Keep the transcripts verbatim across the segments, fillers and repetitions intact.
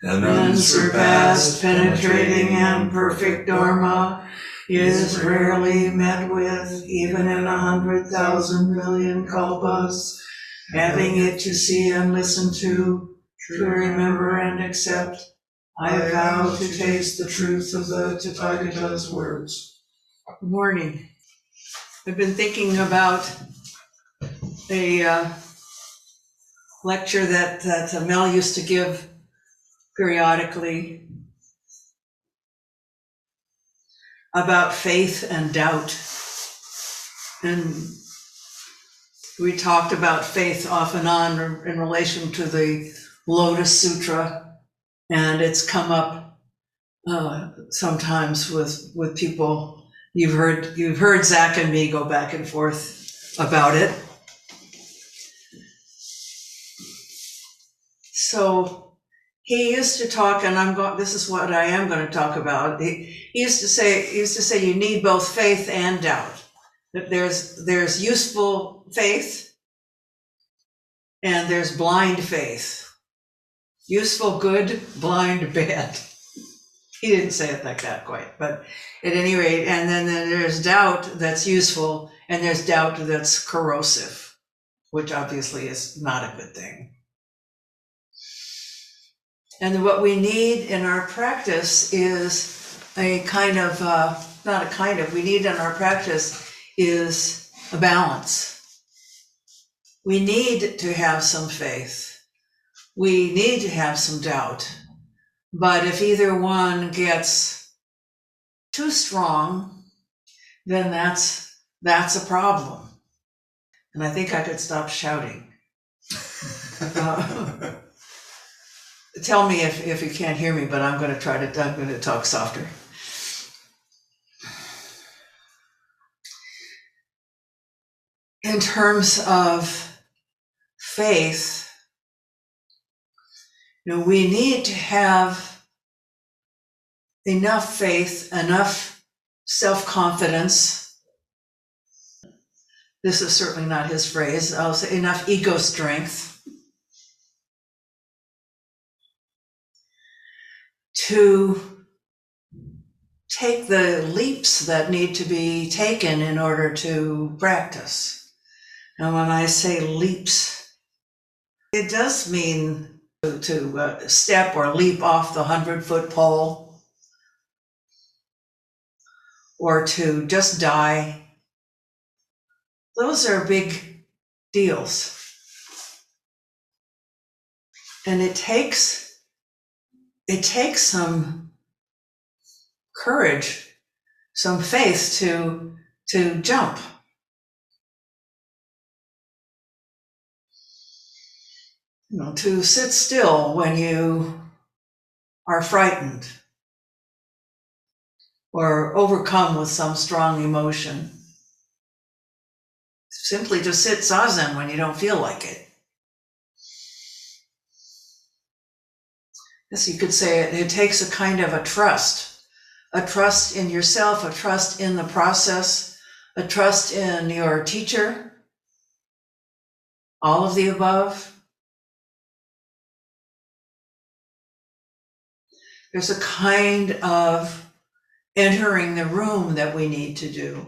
and unsurpassed, penetrating and perfect Dharma is rarely met with, even in a hundred thousand million kalpas. Having it to see and listen to, to remember and accept, I vow to taste the truth of the Tathagata's words. Good morning. I've been thinking about a uh, lecture that, that Mel used to give periodically about faith and doubt. And we talked about faith off and on in relation to the Lotus Sutra, and it's come up uh, sometimes with with people. You've heard you've heard Zach and me go back and forth about it. So he used to talk, and I'm going. This is what I am going to talk about. He, he used to say he used to say you need both faith and doubt. That there's there's useful faith and there's blind faith. Useful good, blind bad. He didn't say it like that quite, but at any rate, and then, then there's doubt that's useful and there's doubt that's corrosive, which obviously is not a good thing. And what we need in our practice is a kind of, uh, not a kind of, we need in our practice is a balance. We need to have some faith. We need to have some doubt. But if either one gets too strong, then that's that's a problem. And I think I could stop shouting. uh, tell me if, if you can't hear me, but I'm going to try to I'm going to talk softer. In terms of faith, you know, we need to have enough faith, enough self-confidence. This is certainly not his phrase. I'll say enough ego strength to take the leaps that need to be taken in order to practice. And when I say leaps, it does mean to, to uh, step or leap off the hundred-foot pole, or to just die. Those are big deals. And it takes, it takes some courage, some faith to, to jump. You know, to sit still when you are frightened or overcome with some strong emotion. Simply to sit zazen when you don't feel like it. Yes, you could say it, it takes a kind of a trust, a trust in yourself, a trust in the process, a trust in your teacher, all of the above. There's a kind of entering the room that we need to do.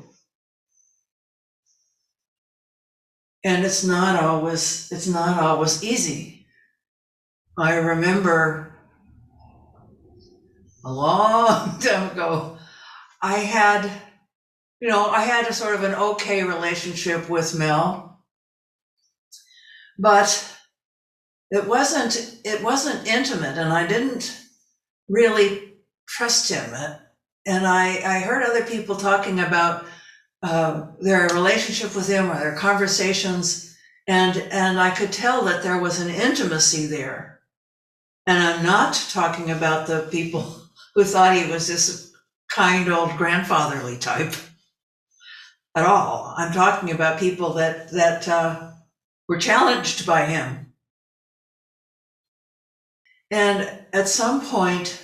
And it's not always, it's not always easy. I remember a long time ago, I had, you know, I had a sort of an okay relationship with Mel, but it wasn't, it wasn't intimate, and I didn't really trust him. And I, I heard other people talking about uh, their relationship with him or their conversations, and, and I could tell that there was an intimacy there. And I'm not talking about the people who thought he was this kind old grandfatherly type at all. I'm talking about people that, that uh, were challenged by him. And at some point,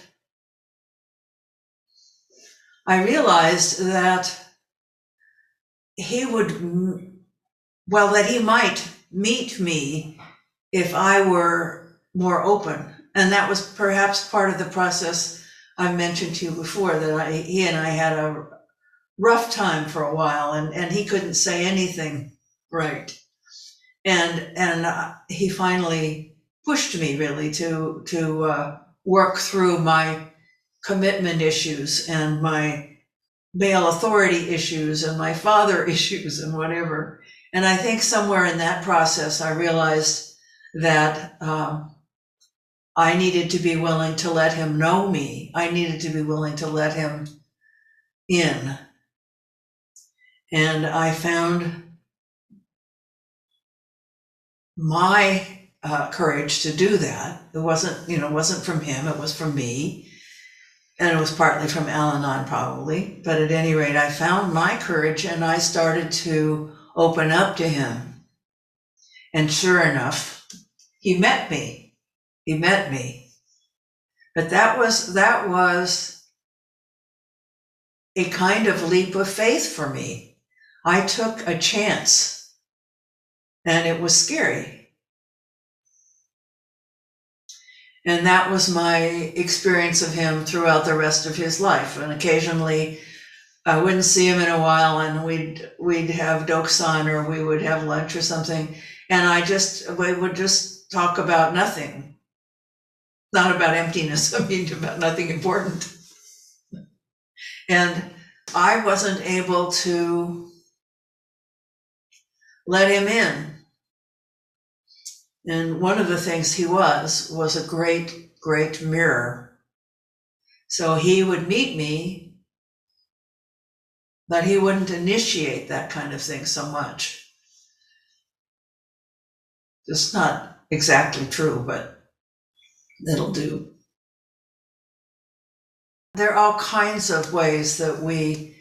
I realized that he would, well, that he might meet me if I were more open and that was perhaps part of the process I mentioned to you before, that I, he and I had a rough time for a while, and, and he couldn't say anything right. And, and uh, he finally pushed me really to, to uh, work through my commitment issues and my male authority issues and my father issues and whatever. And I think somewhere in that process, I realized that um, I needed to be willing to let him know me. I needed to be willing to let him in. And I found my uh, courage to do that. It wasn't, you know, it wasn't from him, it was from me. And it was partly from Al-Anon probably, but at any rate, I found my courage and I started to open up to him. And sure enough, he met me. He met me. But that was, that was a kind of leap of faith for me. I took a chance and it was scary. And that was my experience of him throughout the rest of his life. And occasionally I wouldn't see him in a while and we'd, we'd have doksan or we would have lunch or something. And I just, we would just talk about nothing. Not about emptiness, I mean about nothing important. And I wasn't able to let him in. And one of the things he was, was a great, great mirror. So he would meet me, but he wouldn't initiate that kind of thing so much. It's not exactly true, but it'll do. There are all kinds of ways that we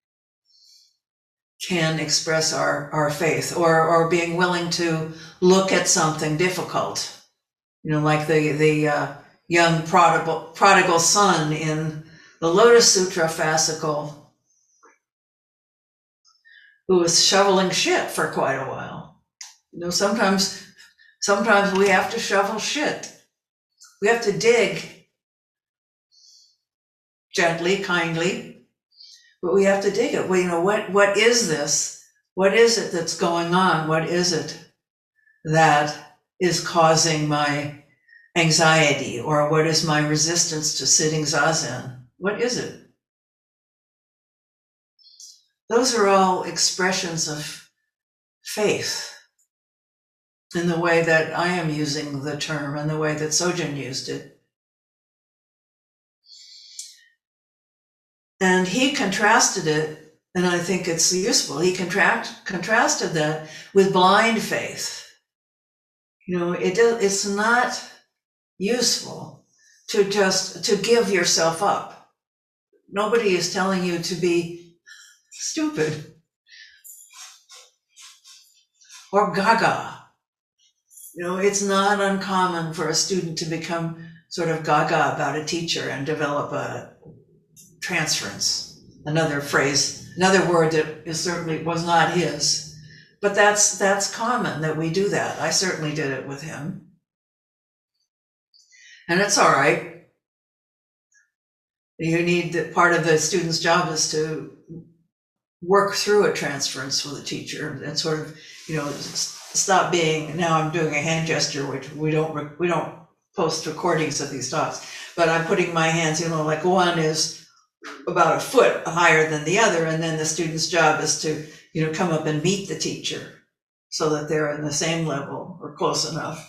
can express our, our faith, or, or being willing to look at something difficult. You know, like the, the uh, young prodigal, prodigal son in the Lotus Sutra fascicle, who was shoveling shit for quite a while. You know, sometimes, sometimes we have to shovel shit. We have to dig gently, kindly, but we have to dig it. Well, you know, what, what is this? What is it that's going on? What is it that is causing my anxiety, or what is my resistance to sitting zazen? What is it? Those are all expressions of faith in the way that I am using the term and the way that Sojun used it. And he contrasted it, and I think it's useful, he contract, contrasted that with blind faith. You know, it does, it's not useful to just, to give yourself up. Nobody is telling you to be stupid or gaga. You know, it's not uncommon for a student to become sort of gaga about a teacher and develop a transference, another phrase, another word that is certainly was not his. But that's that's common that we do that. I certainly did it with him. And it's all right. You need that, part of the student's job is to work through a transference with a teacher and sort of, you know, stop being, now I'm doing a hand gesture, which we don't we don't post recordings of these talks, but I'm putting my hands, you know, like one is about a foot higher than the other, and then the student's job is to, you know, come up and meet the teacher so that they're in the same level or close enough.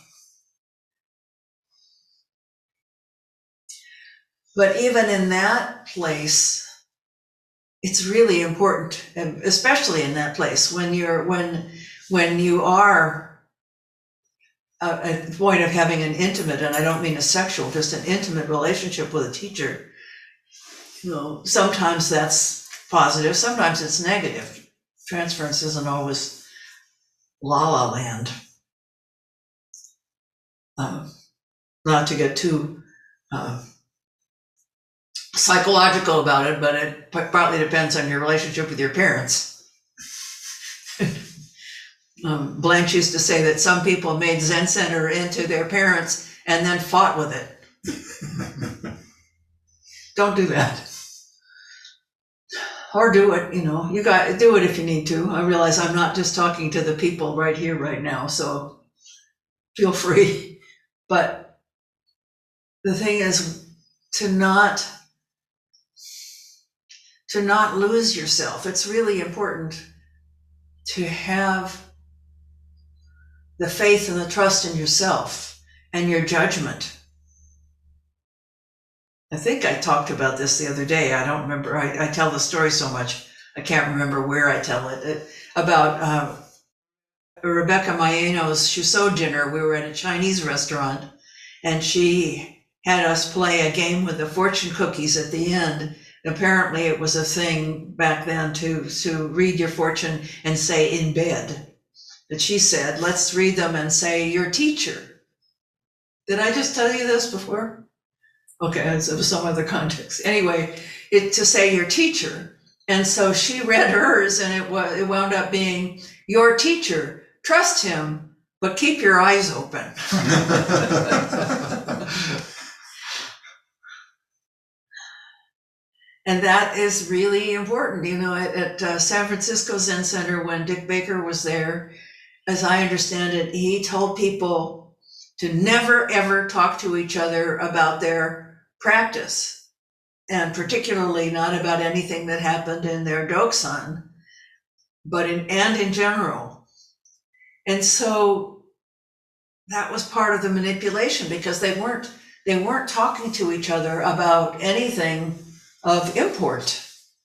But even in that place, it's really important, and especially in that place when you're when when you are uh, at the point of having an intimate, and I don't mean a sexual, just an intimate relationship with a teacher. You know, sometimes that's positive, sometimes it's negative. Transference isn't always la la land. Um, not to get too uh, psychological about it, but it partly depends on your relationship with your parents. um, Blanche used to say that some people made Zen Center into their parents and then fought with it. Don't do that. Or do it, you know, you got do it if you need to. I realize I'm not just talking to the people right here, right now, so feel free. But the thing is to not to not lose yourself. It's really important to have the faith and the trust in yourself and your judgment. I think I talked about this the other day. I don't remember. I, I tell the story so much, I can't remember where I tell it. it about uh, Rebecca Maeno's Chuseau dinner. We were at a Chinese restaurant, and she had us play a game with the fortune cookies at the end. Apparently it was a thing back then to, to read your fortune and say in bed. But she said, let's read them and say your teacher. Did I just tell you this before? Okay, it was some other context. Anyway, it to say your teacher. And so she read hers, and it was it wound up being your teacher. Trust him, but keep your eyes open. And that is really important. You know, at, at uh, San Francisco Zen Center, when Dick Baker was there, as I understand it, he told people to never, ever talk to each other about their practice, and particularly not about anything that happened in their Doksan, but in, and in general. And so that was part of the manipulation, because they weren't, they weren't talking to each other about anything of import.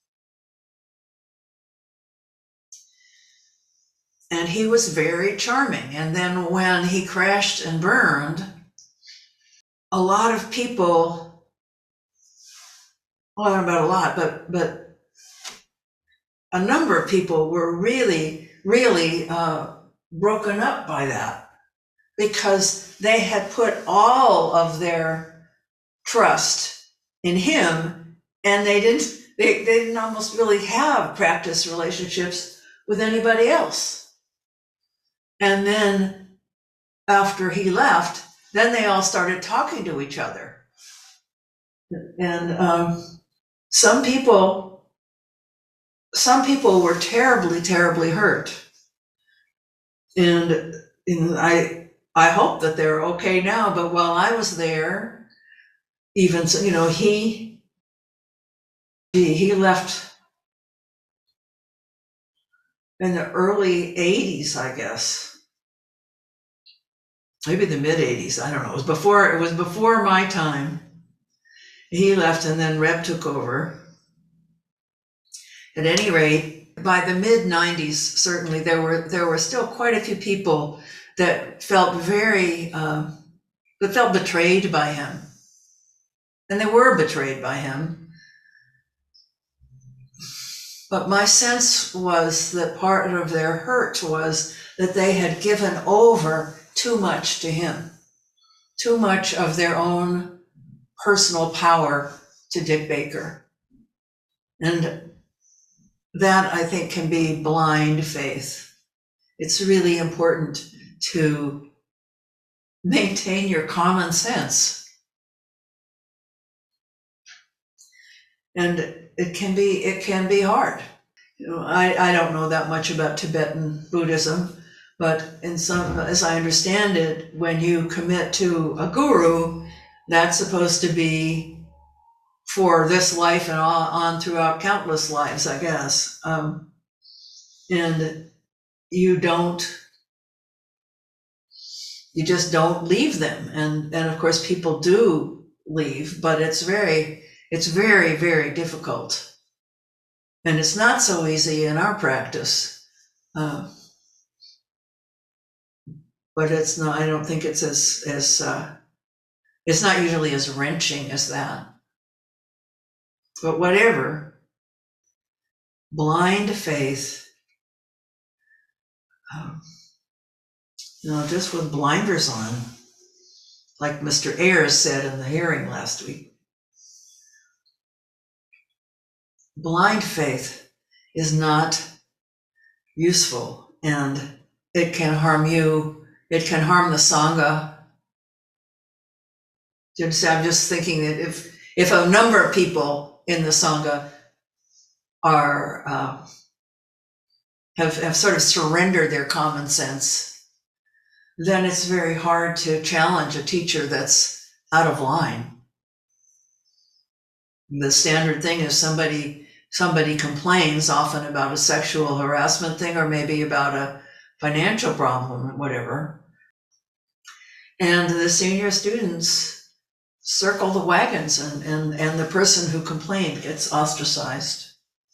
And he was very charming. And then when he crashed and burned, a lot of people, well, I don't know about a lot, but but a number of people were really, really uh, broken up by that, because they had put all of their trust in him, and they didn't, they, they didn't almost really have practice relationships with anybody else. And then after he left, then they all started talking to each other. And um, some people, some people were terribly, terribly hurt. And, and I, I hope that they're okay now, but while I was there, even, you know, he, he, he left in the early eighties, I guess. Maybe the mid eighties, I don't know. It was before, it was before my time. He left, and then Reb took over. At any rate, by the mid nineties, certainly there were there were still quite a few people that felt very uh, that felt betrayed by him, and they were betrayed by him. But my sense was that part of their hurt was that they had given over too much to him, too much of their own personal power to Dick Baker. And that, I think, can be blind faith. It's really important to maintain your common sense. And it can be, it can be hard. You know, I, I don't know that much about Tibetan Buddhism, but in some, as I understand it, when you commit to a guru, that's supposed to be for this life and on, on throughout countless lives, I guess. Um, and you don't, you just don't leave them. And, and of course people do leave, but it's very, it's very, very difficult. And it's not so easy in our practice. Uh, but it's not, I don't think it's as, as uh, it's not usually as wrenching as that. But whatever, blind faith, um, you know, just with blinders on, like Mister Ayers said in the hearing last week. Blind faith is not useful, and it can harm you. It can harm the Sangha. Do you understand? I'm just thinking that if if a number of people in the Sangha are uh, have have sort of surrendered their common sense, then it's very hard to challenge a teacher that's out of line. The standard thing is somebody somebody complains often about a sexual harassment thing, or maybe about a financial problem or whatever, and the senior students circle the wagons, and, and, and the person who complained gets ostracized.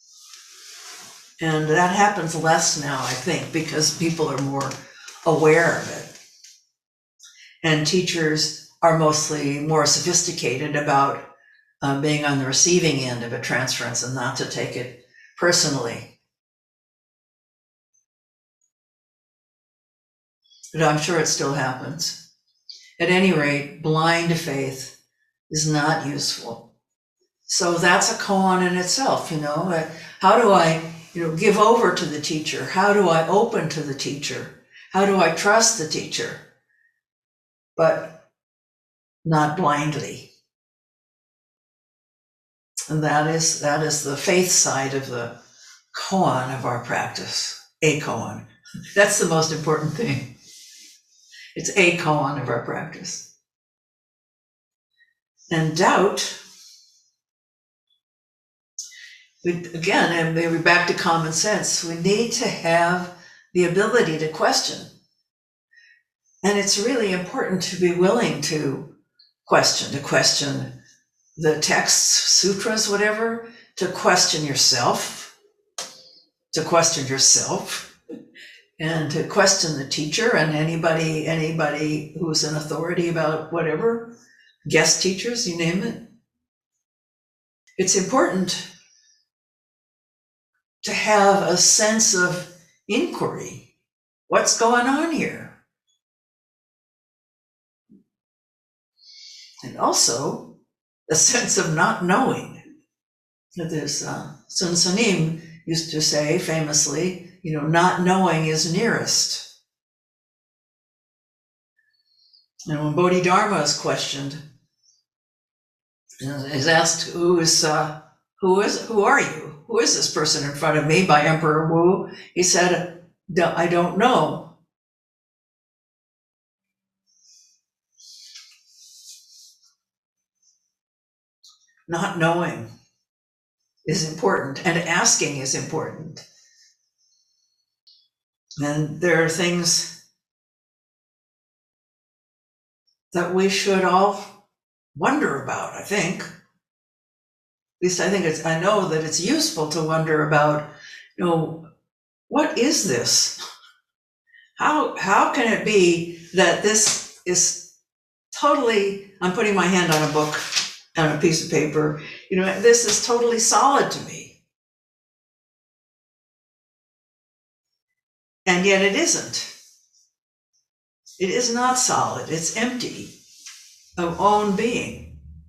And that happens less now, I think, because people are more aware of it. And teachers are mostly more sophisticated about uh, being on the receiving end of a transference and not to take it personally. But I'm sure it still happens. At any rate, blind faith is not useful. So that's a koan in itself, you know. How do I, you know, give over to the teacher? How do I open to the teacher? How do I trust the teacher? But not blindly. And that is that is the faith side of the koan of our practice. A koan. That's the most important thing. It's a koan of our practice. And doubt, we, again, and maybe back to common sense, we need to have the ability to question. And it's really important to be willing to question, to question the texts, sutras, whatever, to question yourself, to question yourself, and to question the teacher and anybody, anybody who's an authority about whatever. Guest teachers, you name it. It's important to have a sense of inquiry. What's going on here? And also a sense of not knowing. There's uh, Sun Sanim used to say famously, you know, not knowing is nearest. And when Bodhidharma is questioned, is asked, "Who is uh, who is who are you? Who is this person in front of me?" by Emperor Wu, he said, "I don't know." Not knowing is important, and asking is important. And there are things that we should all wonder about, I think. At least I think it's, I know that it's useful to wonder about, you know, what is this? How, how can it be that this is totally, I'm putting my hand on a book, on a piece of paper, you know, this is totally solid to me. And yet it isn't. It is not solid, it's empty of own being.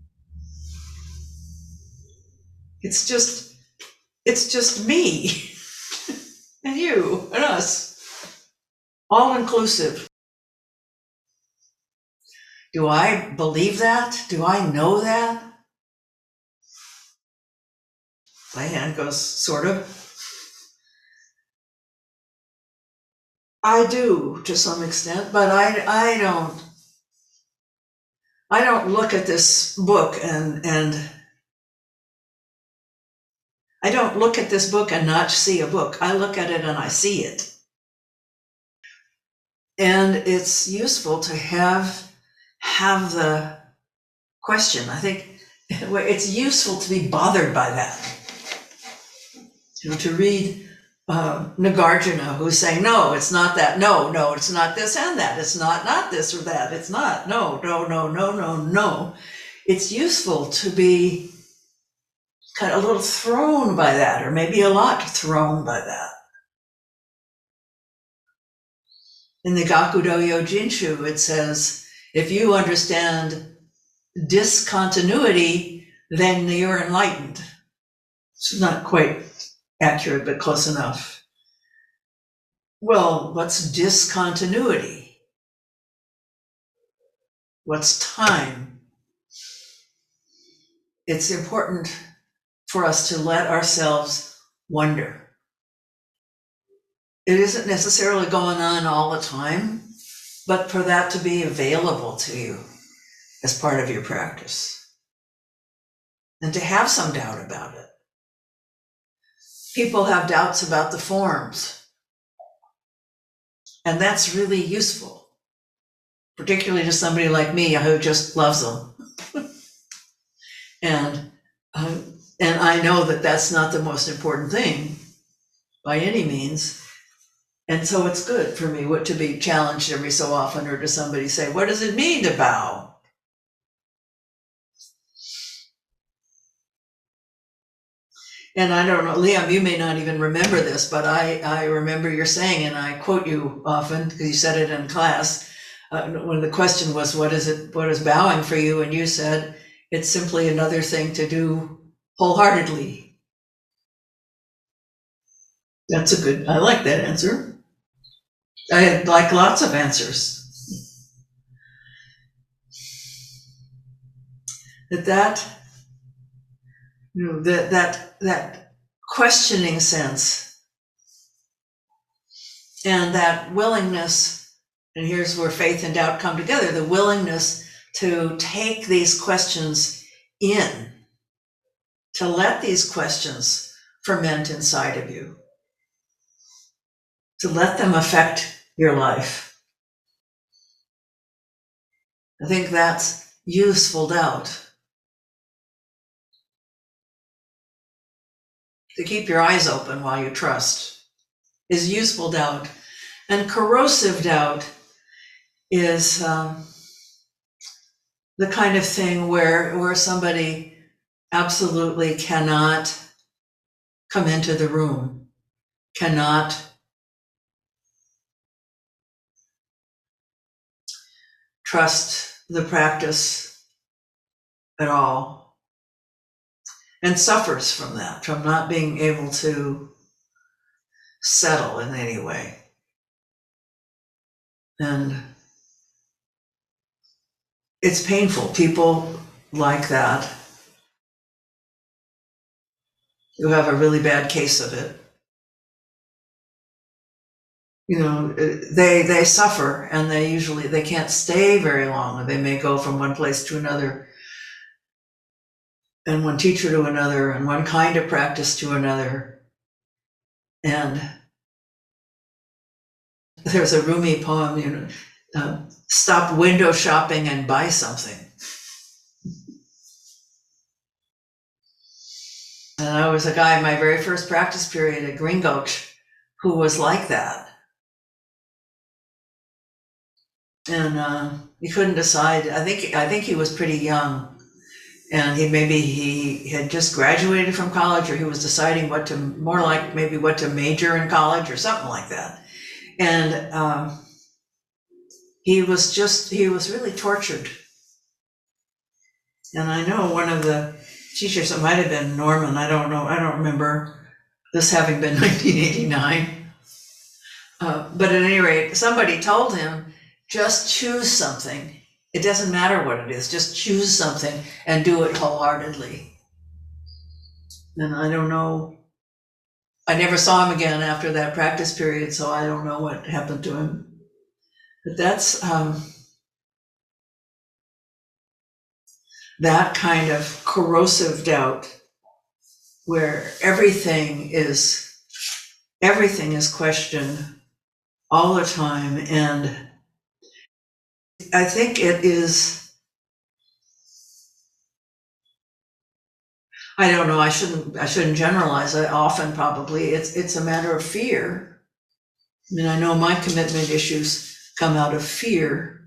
It's just, it's just me and you and us, all inclusive. Do I believe that? Do I know that? My hand goes sort of. I do to some extent, but I I don't I don't look at this book and and I don't look at this book and not see a book. I look at it and I see it. And it's useful to have have the question. I think it's useful to be bothered by that. You know, to read uh, Nagarjuna, who's saying, no, it's not that, no, no, it's not this and that, it's not not this or that, it's not, no, no, no, no, no, no. It's useful to be kind of a little thrown by that, or maybe a lot thrown by that. In the Gakudo Jinshu, it says, if you understand discontinuity, then you're enlightened. It's not quite accurate, but close enough. Well, what's discontinuity? What's time? it's important for us to let ourselves wonder. It isn't necessarily going on all the time, but for that to be available to you as part of your practice. And to have some doubt about it. People have doubts about the forms. And that's really useful, particularly to somebody like me who just loves them. and, um, and I know that that's not the most important thing by any means. And so it's good for me what to be challenged every so often, or to somebody say, what does it mean to bow? And I don't know, Liam, you may not even remember this, but I, I remember your saying, and I quote you often because you said it in class, uh, when the question was, what is it, what is bowing for you? And you said, it's simply another thing to do wholeheartedly. That's a good, I like that answer. I like lots of answers. That that, you know, that that that questioning sense and that willingness, and here's where faith and doubt come together, the willingness to take these questions in, to let these questions ferment inside of you, to let them affect your life. I think that's useful doubt. To keep your eyes open while you trust is useful doubt. And corrosive doubt is um, the kind of thing where, where somebody absolutely cannot come into the room, cannot trust the practice at all, and suffers from that, from not being able to settle in any way. And it's painful. People like that, who have a really bad case of it, you know, they they suffer, and they usually, they can't stay very long. They may go from one place to another, and one teacher to another, and one kind of practice to another. And there's a Rumi poem, you know, uh, stop window shopping and buy something. And I was a guy in my very first practice period at Green Gulch who was like that. And uh, he couldn't decide. I think I think he was pretty young, and he maybe he had just graduated from college, or he was deciding what to, more like maybe what to major in college or something like that. And um, he was just he was really tortured. And I know one of the teachers, it might have been Norman, I don't know, I don't remember this having been nineteen eighty-nine. Uh, but at any rate, somebody told him, just choose something. It doesn't matter what it is, just choose something and do it wholeheartedly. And I don't know, I never saw him again after that practice period, so I don't know what happened to him. But that's um, that kind of corrosive doubt, where everything is everything is questioned all the time. And I think it is, I don't know, I shouldn't I shouldn't generalize. I often probably it's it's a matter of fear. I mean, I know my commitment issues come out of fear.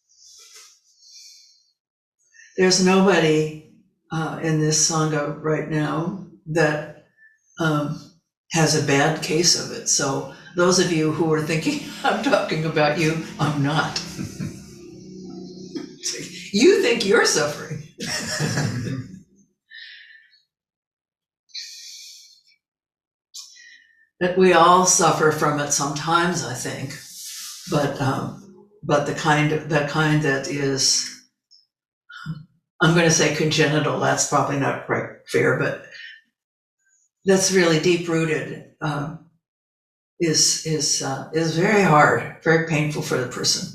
There's nobody uh, in this Sangha right now that um, has a bad case of it. So those of you who are thinking I'm talking about you, I'm not. You think you're suffering. That we all suffer from it sometimes, I think, but um, but the kind of the kind that is I'm going to say congenital, that's probably not quite fair, but that's really deep rooted, um, is, is, uh, is very hard, very painful for the person.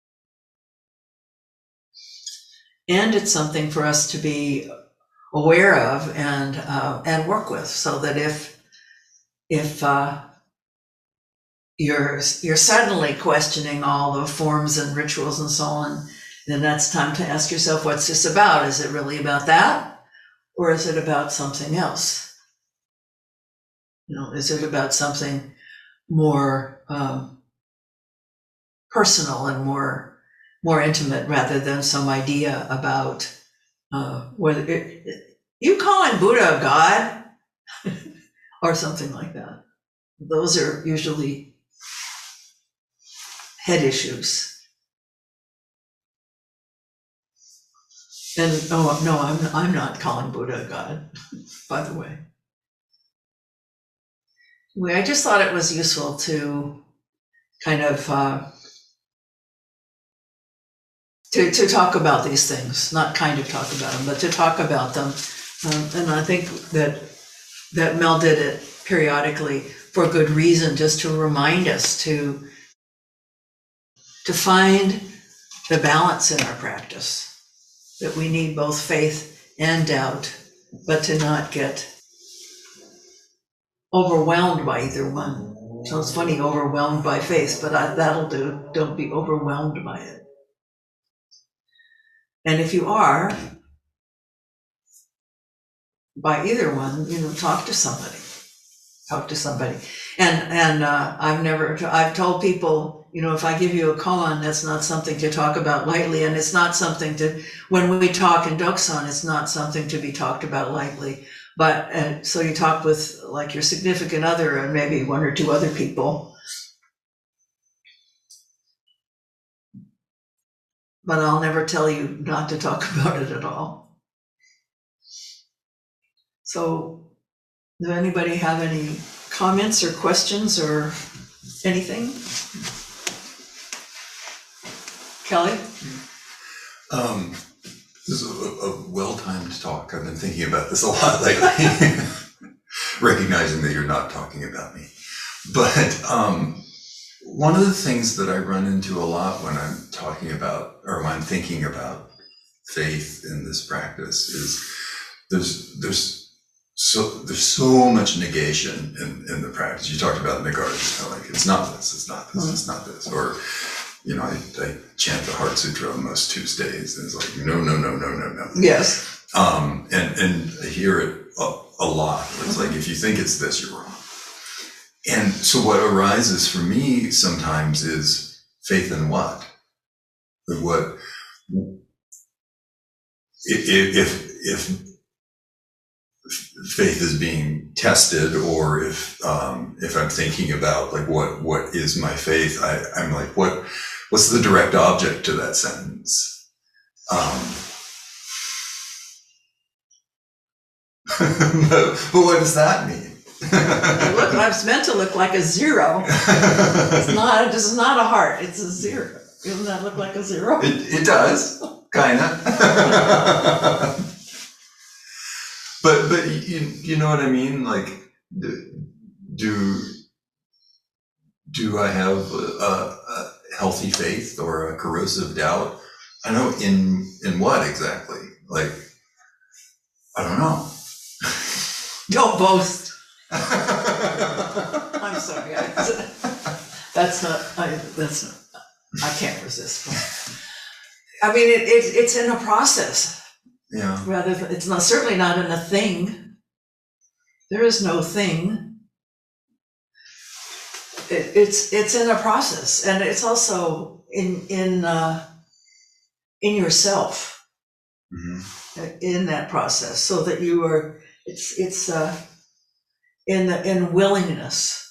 And it's something for us to be aware of and, uh, and work with, so that if, if, uh, you're, you're suddenly questioning all the forms and rituals and so on, then that's time to ask yourself, what's this about? Is it really about that? Or is it about something else? You know, is it about something more um, personal and more more intimate, rather than some idea about uh, whether it, it, you calling Buddha a god or something like that? Those are usually head issues. And oh no, I'm I'm not calling Buddha a god, by the way. Anyway, I just thought it was useful to kind of uh, to to talk about these things, not kind of talk about them, but to talk about them. Um, and I think that that Mel did it periodically for good reason, just to remind us to to find the balance in our practice. That we need both faith and doubt, but to not get overwhelmed by either one. Sounds funny, overwhelmed by faith, but I, that'll do. Don't be overwhelmed by it. And if you are, by either one, you know, talk to somebody. Talk to somebody. And and uh, I've never, I've told people, you know, if I give you a koan, that's not something to talk about lightly, and it's not something to, when we talk in Doksan, it's not something to be talked about lightly. But, and so you talk with like your significant other and maybe one or two other people. But I'll never tell you not to talk about it at all. So, does anybody have any comments or questions or anything? Kelly? Um, this is a, a well-timed talk. I've been thinking about this a lot lately, recognizing that you're not talking about me. But um, one of the things that I run into a lot when I'm talking about, or when I'm thinking about faith in this practice, is there's there's so there's so much negation in, in the practice. You talked about Nagarjuna, you know, like it's not this, it's not this, it's not this, or you know, I, I chant the Heart Sutra on most Tuesdays, and it's like, no, no, no, no, no, no. Yes. Um, and, and I hear it a, a lot. It's like, if you think it's this, you're wrong. And so what arises for me sometimes is faith in what? What, if, if, if faith is being tested, or if, um, if I'm thinking about like, what, what is my faith? I, I'm like, what, what's the direct object to that sentence? Um, but, but what does that mean? Look, I was meant to look like a zero. It's not, this is not a heart, it's a zero. Doesn't that look like a zero? It, it does, kinda. but, but you, you know what I mean? Like, do, do I have a, a healthy faith or a corrosive doubt? I know in, in what exactly? Like, I don't know. Don't boast. I'm sorry. I, that's not, I, that's not, I can't resist. I mean, it, it, it's in a process. Yeah. Rather, it's not, certainly not in a thing. There is no thing. It, it's, it's in a process, and it's also in, in, uh, in yourself, mm-hmm. in that process, so that you are, it's, it's, uh, in the, in willingness,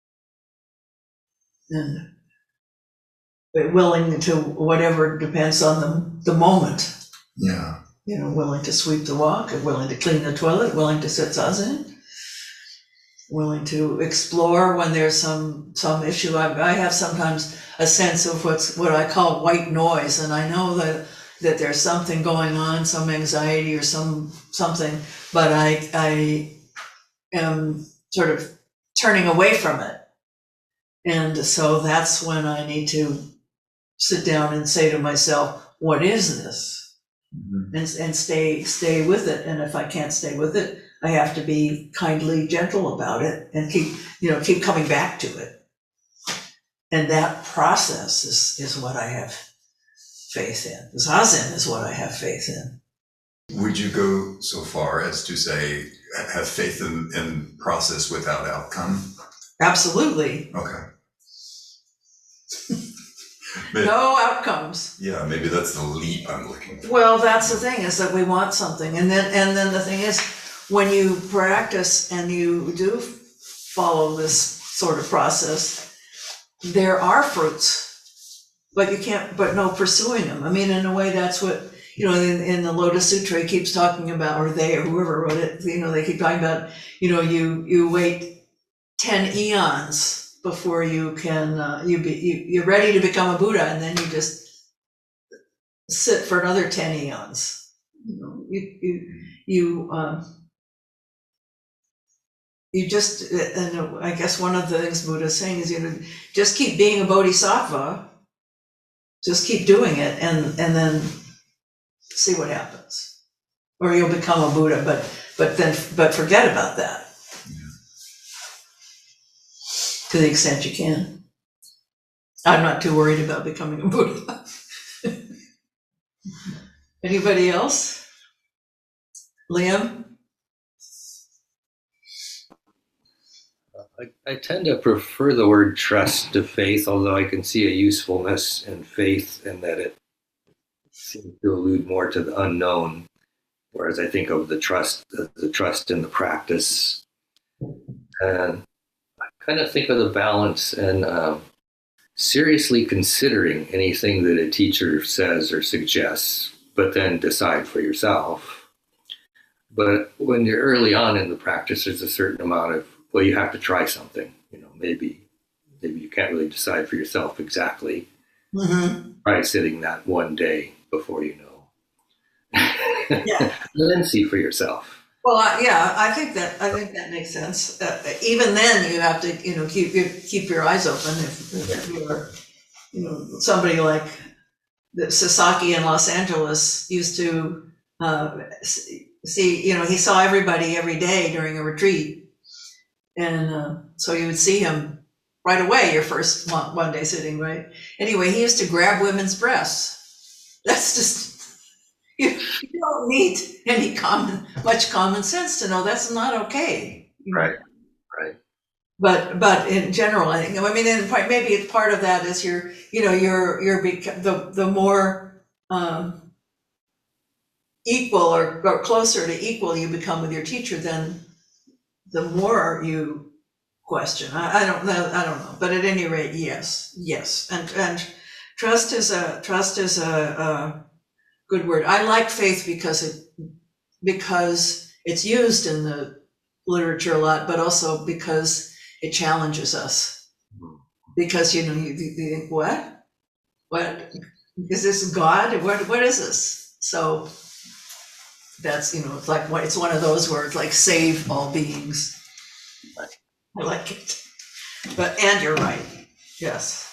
and willing to whatever depends on the, the moment. Yeah. You know, willing to sweep the walk, willing to clean the toilet, willing to sit zazen, willing to explore when there's some, some issue. I, I have sometimes a sense of what's, what I call white noise, and I know that, that there's something going on, some anxiety or some something, but I I am sort of turning away from it. And so that's when I need to sit down and say to myself, what is this? Mhm. And, and stay, stay with it. And if I can't stay with it, I have to be kindly gentle about it and keep, you know, keep coming back to it. And that process is, is what I have faith in. Zazen is what I have faith in. Would you go so far as to say, have faith in, in process without outcome? Absolutely. Okay. Maybe- No outcomes. Yeah, maybe that's the leap I'm looking for. Well, that's the thing, is that we want something. And then, and then the thing is, when you practice and you do follow this sort of process, there are fruits, but you can't, but no pursuing them. I mean, in a way, that's what, you know, in, in the Lotus Sutra, he keeps talking about, or they, or whoever wrote it, you know, they keep talking about, you know, you, you wait ten eons before you can, uh, you be, you, you're ready to become a Buddha, and then you just sit for another ten eons. You know, you, you, you, um, you just, and I guess one of the things Buddha's saying is, you know, just keep being a bodhisattva, just keep doing it, and, and then see what happens. Or you'll become a Buddha, but, but then, but forget about that. To the extent you can. I'm not too worried about becoming a Buddha. Anybody else? Liam? I, I tend to prefer the word trust to faith, although I can see a usefulness in faith in that it seems to allude more to the unknown, whereas I think of the trust, the, the trust in the practice. And kind of think of the balance and um, seriously considering anything that a teacher says or suggests, but then decide for yourself. But when you're early on in the practice, there's a certain amount of, well, you have to try something. You know, maybe maybe you can't really decide for yourself exactly. Mm-hmm. Try sitting that one day before you know. Yeah. And then see for yourself. Well, I, yeah, I think that I think that makes sense. Uh, even then, you have to, you know, keep your keep your eyes open. If, if you're, you know, somebody like the Sasaki in Los Angeles used to uh, see, you know, he saw everybody every day during a retreat, and uh, so you would see him right away. Your first one, one day sitting, right? Anyway, he used to grab women's breasts. That's just. You, you don't need any common, much common sense to know that's not okay. Right, right. But but in general, I think, I mean, in part, maybe it's part of that is you're, you know, you're you're beca- the the more um, equal or, or closer to equal you become with your teacher, then the more you question. I, I don't know, I don't know. But at any rate, yes, yes, and and trust is a trust is a. a good word. I like faith because it because it's used in the literature a lot, but also because it challenges us. Because, you know, you, you think, what? What is this God? What what is this? So that's, you know, it's like it's one of those words like save all beings. I like it. But and you're right. Yes.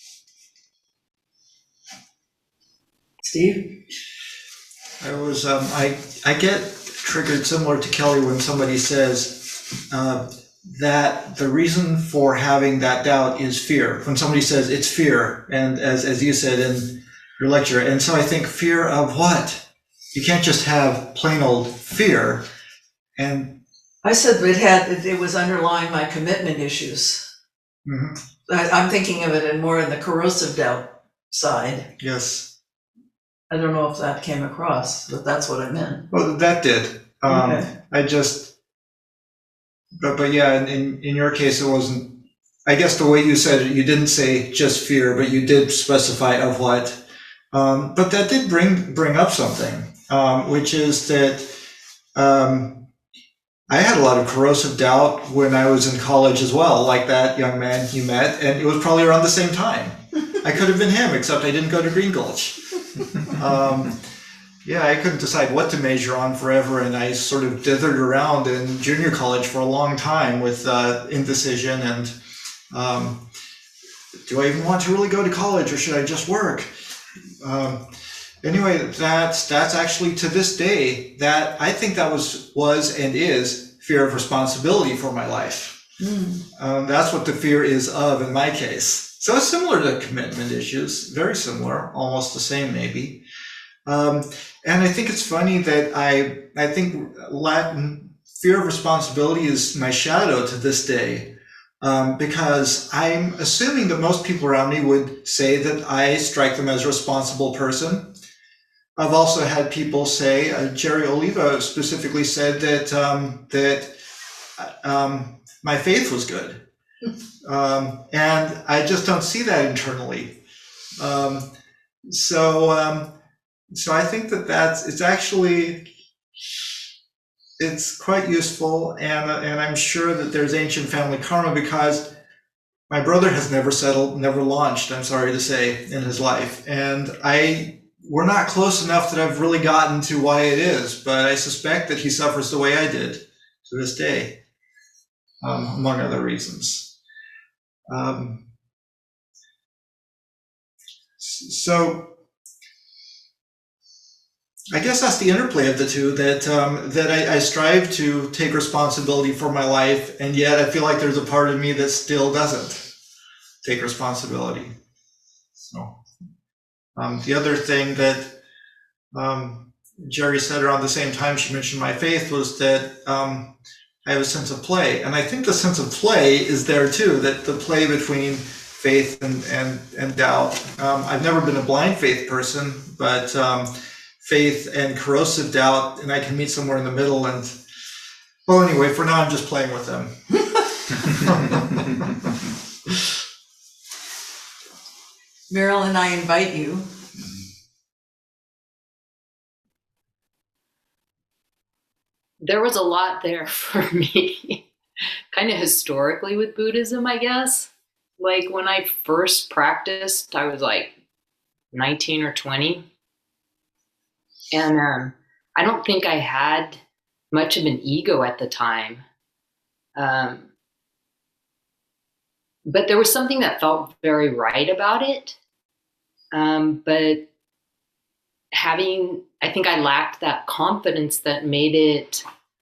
Steve? I was, um, I, I get triggered similar to Kelly when somebody says uh, that the reason for having that doubt is fear. When somebody says it's fear, and as, as you said in your lecture, and so I think fear of what? You can't just have plain old fear. And I said it had, it was underlying my commitment issues. mhm, I, I'm thinking of it in more in the corrosive doubt side. yes, I don't know if that came across, but that's what I meant. well, that did. Um, Okay. I just, but, but yeah, in, in your case, it wasn't, I guess the way you said it, you didn't say just fear, but you did specify of what. Um, but that did bring, bring up something, um, which is that, um, I had a lot of corrosive doubt when I was in college as well, like that young man you met, and it was probably around the same time. I could have been him, except I didn't go to Green Gulch. um, yeah, I couldn't decide what to major on forever, and I sort of dithered around in junior college for a long time with uh, indecision and um, do I even want to really go to college, or should I just work? Um, anyway, that's that's actually to this day that I think that was was and is fear of responsibility for my life. Mm. Um, that's what the fear is of in my case. So it's similar to commitment issues, very similar, almost the same maybe. Um, and I think it's funny that I I think Latin fear of responsibility is my shadow to this day, um, because I'm assuming that most people around me would say that I strike them as a responsible person. I've also had people say, uh, Jerry Oliva specifically said that um, that um, my faith was good. Um, and I just don't see that internally. Um, so, um, so I think that that's, it's actually, it's quite useful. And, uh, and I'm sure that there's ancient family karma, because my brother has never settled, never launched, I'm sorry to say, in his life. And I, we're not close enough that I've really gotten to why it is, but I suspect that he suffers the way I did to this day, um, among other reasons. Um, so I guess that's the interplay of the two, that um, that I, I strive to take responsibility for my life, and yet I feel like there's a part of me that still doesn't take responsibility. So um, the other thing that um, Jerry said around the same time she mentioned my faith was that um, I have a sense of play. And I think the sense of play is there too, that the play between faith and, and, and doubt. Um, I've never been a blind faith person, but um, faith and corrosive doubt, and I can meet somewhere in the middle. And well, anyway, for now, I'm just playing with them. Marilyn, I invite you. There was a lot there for me, kind of historically with Buddhism, I guess. Like when I first practiced, I was like nineteen or twenty. And um, I don't think I had much of an ego at the time. Um, but there was something that felt very right about it. Um, but having, I think I lacked that confidence that made it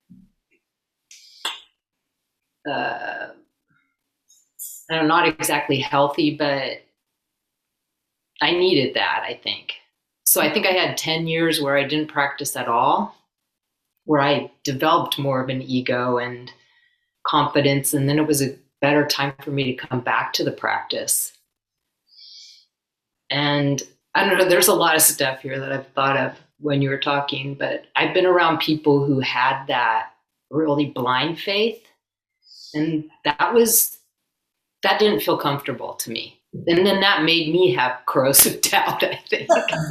uh, I don't know, not exactly healthy, but I needed that, I think. So I think I had ten years where I didn't practice at all, where I developed more of an ego and confidence, and then it was a better time for me to come back to the practice. And I don't know, there's a lot of stuff here that I've thought of when you were talking, but I've been around people who had that really blind faith, and that was, that didn't feel comfortable to me. And then that made me have corrosive doubt, I think.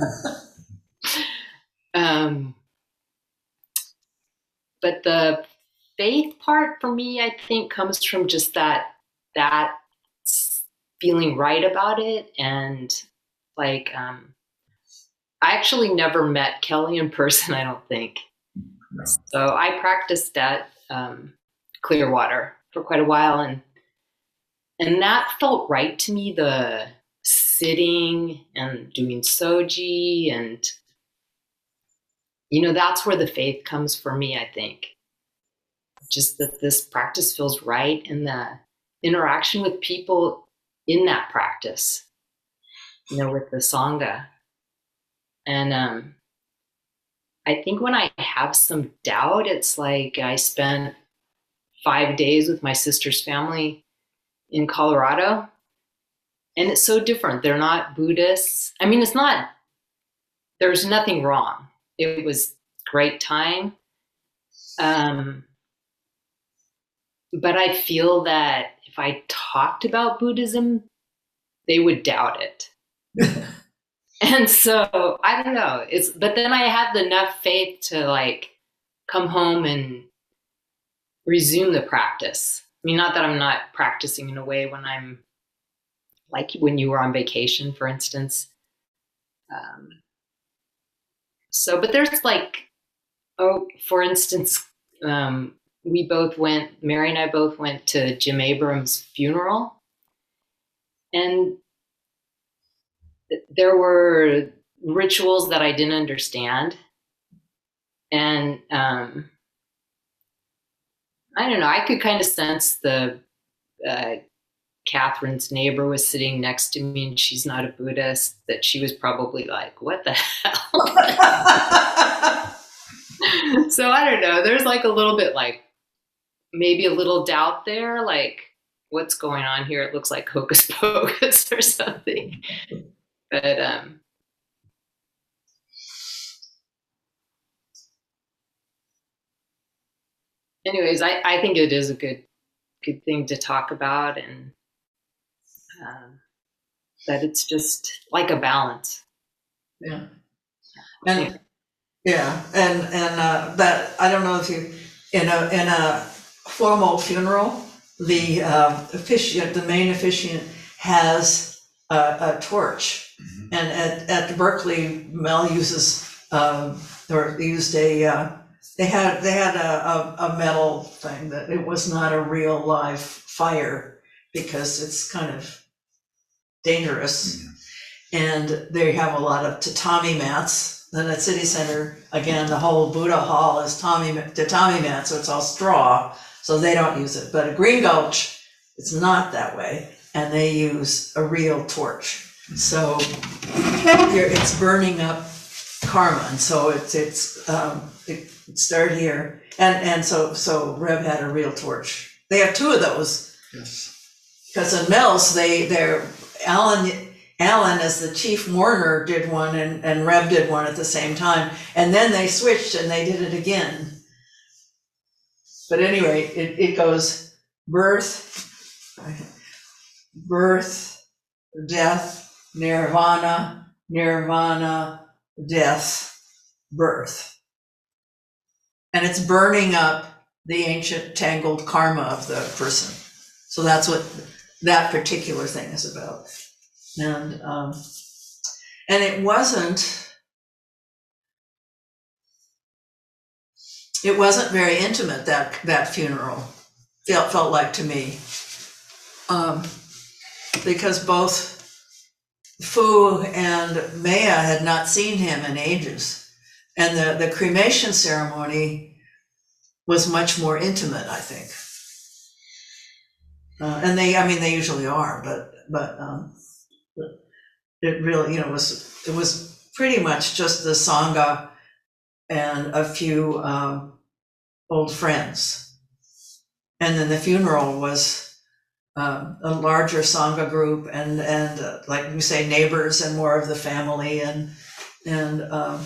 um, but the faith part for me, I think, comes from just that, that feeling right about it. And like, um, I actually never met Kelly in person, I don't think. No. So I practiced at um, Clearwater for quite a while, and and that felt right to me, the sitting and doing soji, and you know, that's where the faith comes for me, I think. Just that this practice feels right, and the interaction with people in that practice, you know, with the Sangha. And um, I think when I have some doubt, it's like I spent five days with my sister's family in Colorado, and it's so different. They're not Buddhists. I mean, it's not, there's nothing wrong. It was great time. Um, but I feel that if I talked about Buddhism, they would doubt it. And so I don't know. It's, but then I had enough faith to like come home and resume the practice. I mean, not that I'm not practicing in a way when I'm like when you were on vacation, for instance. Um, so, but there's like, oh, for instance, um, we both went, Mary and I both went to Jim Abrams' funeral. And there were rituals that I didn't understand. And um, I don't know, I could kind of sense the, uh, Catherine's neighbor was sitting next to me and she's not a Buddhist, that she was probably like, what the hell? So I don't know, there's like a little bit like, maybe a little doubt there, like, what's going on here? It looks like hocus pocus or something. But um anyways, I, I think it is a good good thing to talk about, and um, that it's just like a balance. Yeah. And yeah, and and uh, that I don't know if you in a in a formal funeral, the uh, officiant, the main officiant has a, a torch, Mhm. and at at Berkeley, Mel uses um, or used a uh, they had they had a, a a metal thing that it was not a real live fire because it's kind of dangerous. Mhm. And they have a lot of tatami mats. Then at City Center, again, the whole Buddha Hall is tatami, tatami mat, so it's all straw, so they don't use it. But at Green Gulch, it's not that way, and they use a real torch. So you're, it's burning up karma, and so it's it's um, it started here, and and so so Rev had a real torch. They have two of those. Yes. Because in Mel's, they, they're, Alan, Alan as the chief mourner did one and, and Rev did one at the same time. And then they switched and they did it again. But anyway, it, it goes birth, birth, death, nirvana, nirvana, death, birth. And it's burning up the ancient tangled karma of the person. So that's what that particular thing is about. And um, and it wasn't, it wasn't very intimate, that that funeral, felt felt like to me. Um, because both Fu and Maya had not seen him in ages. And the, the cremation ceremony was much more intimate, I think. Uh, and they, I mean, they usually are, but, but, um, it really, you know, was, it was pretty much just the Sangha and a few, um, old friends. And then the funeral was, um, a larger Sangha group and, and, uh, like we say, neighbors and more of the family and, and, um,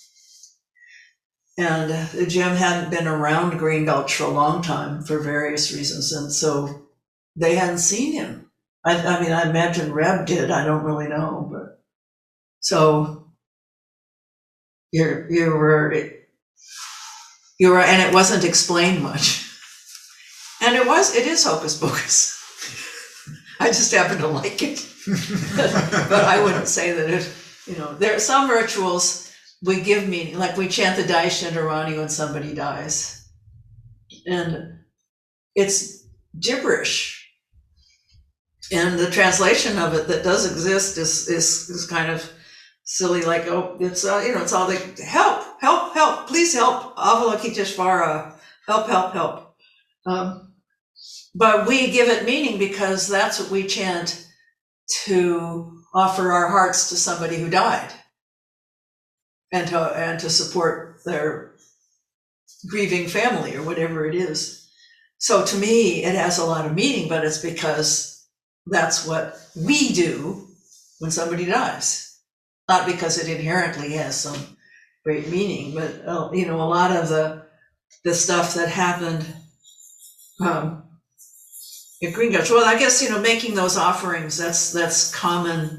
and uh, Jim hadn't been around Green Gulch for a long time for various reasons, and so they hadn't seen him. I, I mean, I imagine Reb did. I don't really know, but so you're you were you were, and it wasn't explained much, and it was it is hocus pocus. I just happen to like it, but I wouldn't say that it. You know, there are some rituals we give meaning, like we chant the Daishindarani when somebody dies, and it's gibberish. And the translation of it that does exist is is, is kind of silly, like, oh, it's, uh, you know, it's all the help, help, help, please help, Avalokiteshvara, help, help, help. Um, but we give it meaning because that's what we chant to offer our hearts to somebody who died and to, and to support their grieving family or whatever it is. So to me, it has a lot of meaning, but it's because that's what we do when somebody dies. Not because it inherently has some great meaning, but uh, you know, a lot of the the stuff that happened um, at Green Gulch. Well, I guess, you know, making those offerings, that's that's common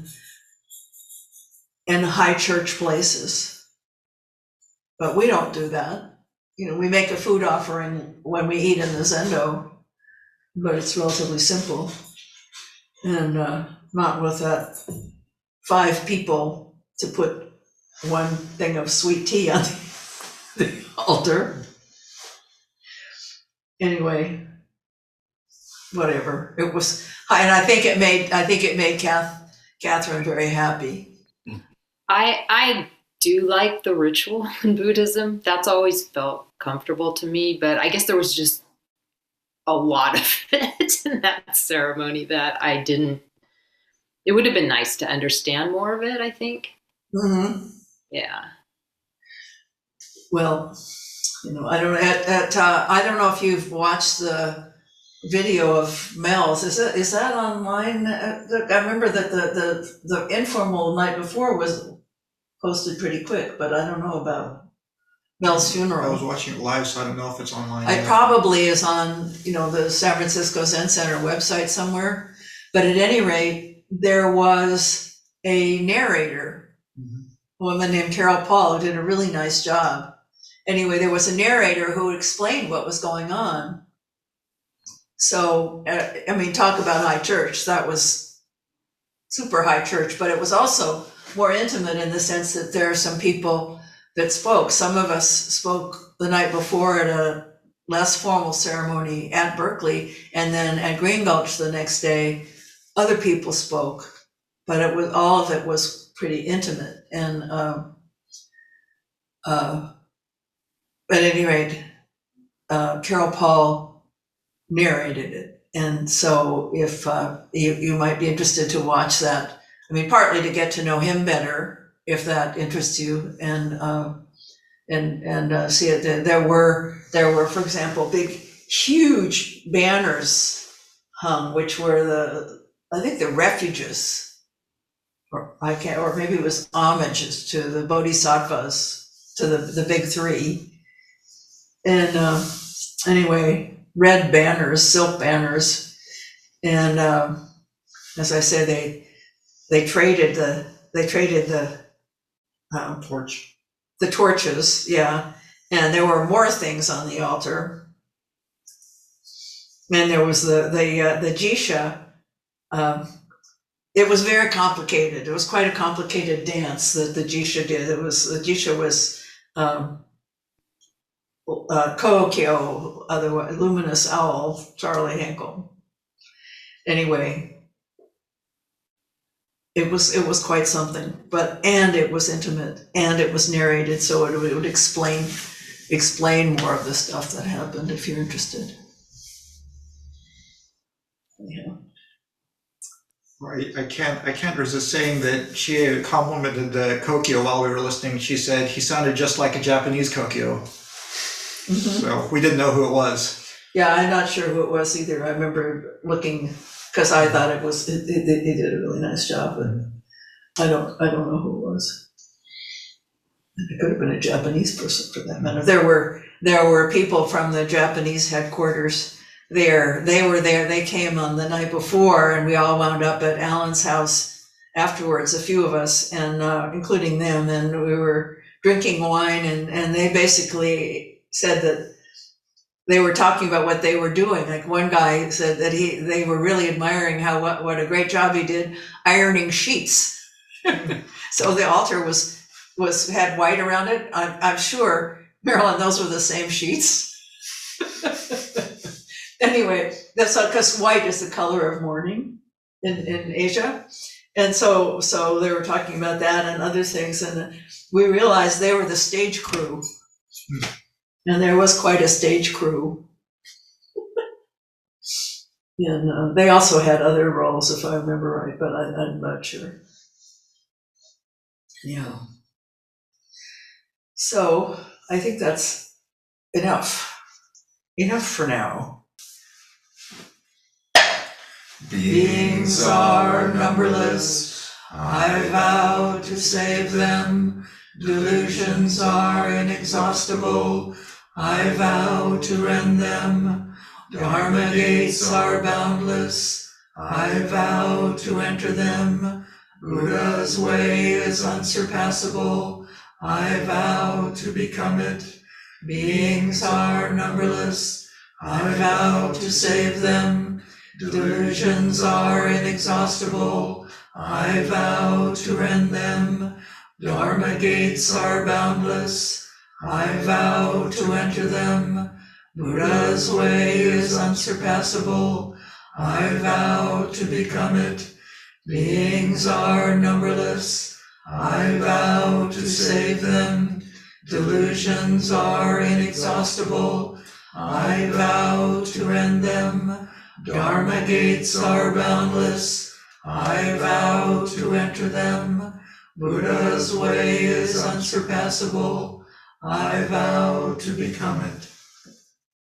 in high church places, but we don't do that. You know, we make a food offering when we eat in the Zendo, but it's relatively simple. And uh, not with that five people to put one thing of sweet tea on the altar. Anyway, whatever. It was, and I think it made I think it made Kath, Catherine very happy. I I do like the ritual in Buddhism. That's always felt comfortable to me, but I guess there was just a lot of it in that ceremony that I didn't. It would have been nice to understand more of it, I think. Mm-hmm. Yeah. Well, you know, I don't at, at uh, I don't know if you've watched the video of Mel's. Is that is that online? Uh, I remember that the, the the informal night before was posted pretty quick, but I don't know about Mel's I was funeral. watching it live, so I don't know if it's online. It yet. probably is on, you know, the San Francisco Zen Center website somewhere. But at any rate, there was a narrator, Mhm. a woman named Carol Paul, who did a really nice job. Anyway, there was a narrator who explained what was going on. So, uh, I mean, talk about high church. That was super high church, but it was also more intimate in the sense that there are some people that spoke. Some of us spoke the night before at a less formal ceremony at Berkeley, and then at Green Gulch the next day, other people spoke, but it was, all of it was pretty intimate. And um, uh, at any rate, uh, Carol Paul narrated it. And so if uh, you, you might be interested to watch that, I mean, partly to get to know him better, if that interests you, and uh, and and uh, see it. There, there were there were, for example, big, huge banners hung, which were the I think the refuges, or I can't, or maybe it was homages to the bodhisattvas, to the the big three. And uh, anyway, red banners, silk banners, and um, as I say, they. They traded the they traded the um, Torch. the torches, yeah, and there were more things on the altar. And there was the the uh, the jisha. Um, it was very complicated. It was quite a complicated dance that the jisha did. It was the jisha was um, uh, Kookyo, otherwise Luminous Owl, Charlie Henkel. Anyway. It was it was quite something, but and it was intimate and it was narrated, so it, it would explain explain more of the stuff that happened if you're interested. Yeah. Right. I can't I can't resist saying that she complimented the Kokyo while we were listening. She said he sounded just like a Japanese Kokyo. Mhm. So we didn't know who it was. Yeah, I'm not sure who it was either. I remember looking because I thought it was it, it, it, he did a really nice job, but I don't I don't know who it was. It could have been a Japanese person for that matter. There were there were people from the Japanese headquarters there. They were there. They came on the night before, and we all wound up at Alan's house afterwards. A few of us, and uh, including them, and we were drinking wine, and and they basically said that they were talking about what they were doing. Like one guy said that he they were really admiring how what, what a great job he did ironing sheets. So the altar was was had white around it. I'm, I'm sure, Marilyn, those were the same sheets. Anyway, that's because white is the color of mourning in, in Asia. And so so they were talking about that and other things, and we realized they were the stage crew. And there was quite a stage crew. And uh, they also had other roles, if I remember right, but I, I'm not sure. Yeah. So I think that's enough. Enough for now. Beings are numberless. I vow to save them. Delusions are inexhaustible. I vow to rend them. Dharma gates are boundless. I vow to enter them. Buddha's way is unsurpassable. I vow to become it. Beings are numberless. I vow to save them. Delusions are inexhaustible. I vow to rend them. Dharma gates are boundless. I vow to enter them. Buddha's way is unsurpassable. I vow to become it. Beings are numberless. I vow to save them. Delusions are inexhaustible. I vow to end them. Dharma gates are boundless. I vow to enter them. Buddha's way is unsurpassable. I vow to become it.